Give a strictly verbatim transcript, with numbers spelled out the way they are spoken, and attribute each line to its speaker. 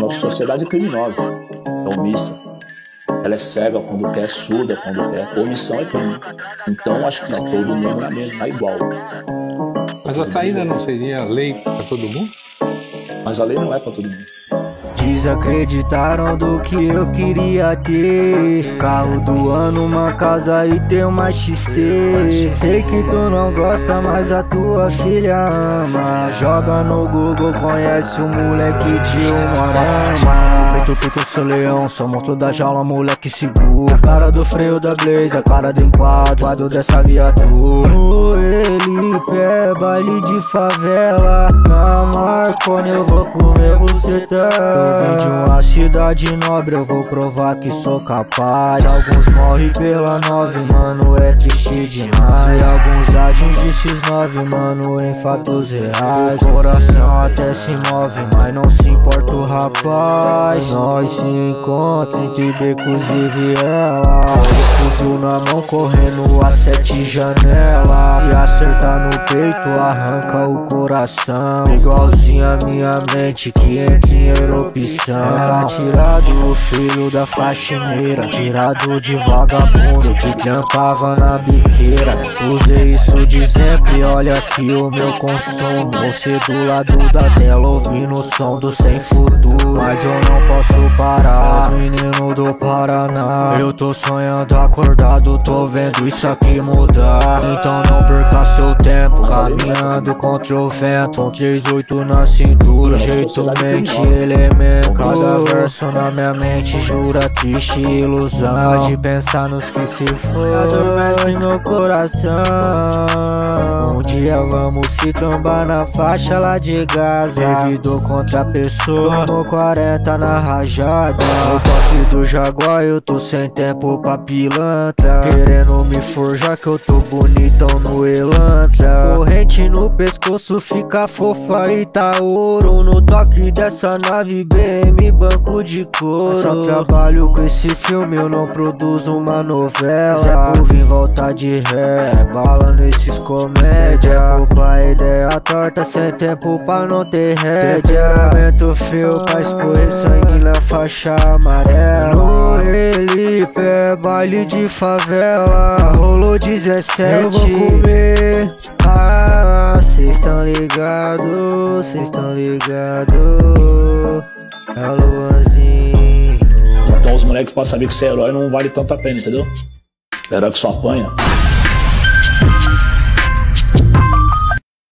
Speaker 1: nossa sociedade é criminosa, é omissa. Ela é cega quando quer, surda quando quer. Omissão é crime. Então acho que tá todo mundo na mesma, tá igual.
Speaker 2: Mas a saída não seria lei para todo mundo?
Speaker 1: Mas a lei não é para todo mundo.
Speaker 3: Desacreditaram do que eu queria ter. Carro do ano, uma casa e ter uma X T. Sei que tu não gosta, mas a tua filha ama. Joga no Google, conhece o moleque de Umuarama. Peito, peito, eu sou leão, sou monstro da jaula, moleque seguro. A cara do freio da Blaze, a cara do enquadro dessa viatura. No Felipe é baile de favela. Na Marconi eu vou comer você tá. Eu vim de uma cidade nobre, eu vou provar que sou capaz. Alguns morrem pela nove, mano, é triste demais. E alguns agem de X nove, mano, em fatos reais. O coração até se move, mas não se importa o rapaz. Nós se encontra entre becos e viela. O fuzil na mão correndo a sete janelas. E acertar no peito arranca o coração. Igualzinho a minha mente que entra em erupção. Era tirado o filho da faxineira, tirado de vagabundo que trampava na biqueira. Usei isso de sempre, olha aqui o meu consumo. Você do lado da tela ouvindo o som do sem futuro. Mas eu não posso parar, menino do Paraná. Eu tô sonhando acordado, tô vendo isso aqui mudar. Então não perca seu tempo, caminhando contra o vento. três oito na cintura, jeito mente elemento. Cada verso na minha mente jura triste ilusão. De pensar nos que se foram, adormece no coração. Um dia vamos se trombar na faixa lá de Gaza. Servidor contra a pessoa, tomou quarenta na rajada. No toque do Jaguar eu tô sem tempo pra pilantra. Querendo me forjar que eu tô bonitão no Elantra. Corrente no pescoço fica fofa e tá ouro. No toque dessa nave B M banco de couro. Só trabalho com esse filme, eu não produzo uma novela. Zé por vir voltar de ré, bala nesses comédia. Culpa ideia torta, sem tempo pra não ter rédea. Aumento fio pra escorrer sangue na faixa amarela. No Felipe é baile de favela. Rolou dezessete, eu vou comer. Ah, cês tão ligado, cês tão ligado. É o Luanzinho.
Speaker 1: Então os moleques pra saber que você é herói não vale tanto a pena, entendeu? Herói que só apanha.